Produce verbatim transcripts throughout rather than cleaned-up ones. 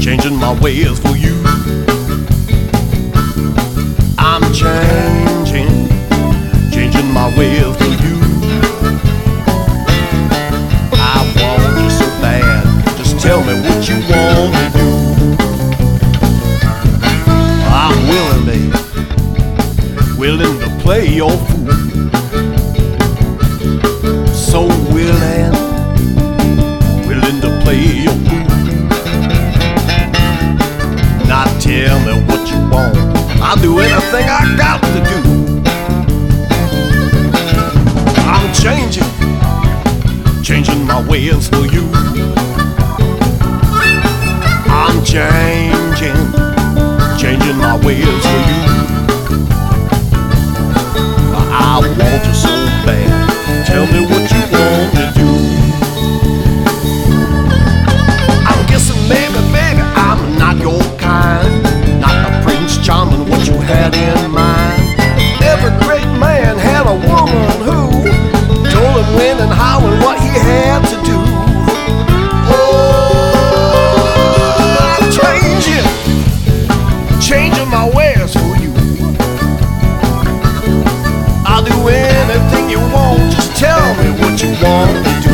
changing my ways for you. I'm changing, changing my ways for you. I want you so bad, just tell me what you want to do. I'm willing, babe, willing to play your fool. So willing, willing to play your fool. Not tell me what you want, I'll do anything I got to do. I'm changing, changing my ways for you. I'm changing, changing my ways for you. I want you so bad, tell me what you want to do. I'm guessing maybe, baby, I'm not your kind, not the Prince Charming what you had in mind. Every great man had a woman who told him when and how and what he had to do. Oh, I'm changing, changing my ways for you. I'll do anything you want, just tell me what you want to do.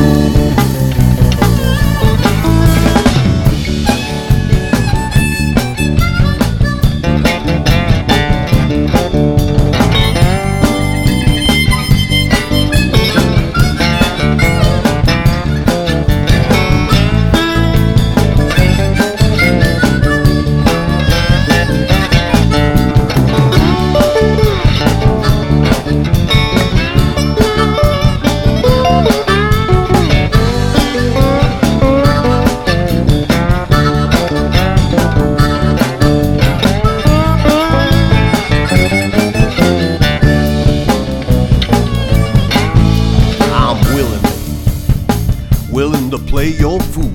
Willing to play your fool.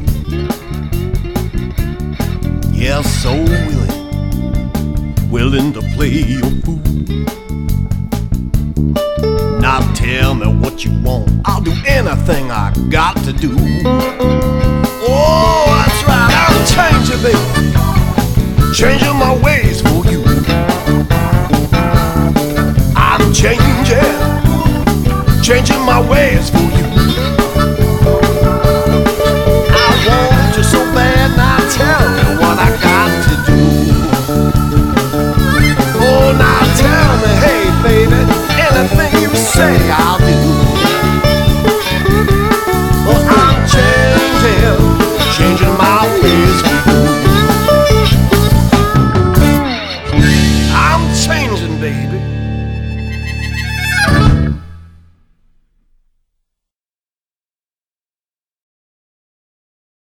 Yeah, so willing, willing to play your fool. Now tell me what you want, I'll do anything I got to do. Oh, that's right, I'm changing, baby, changing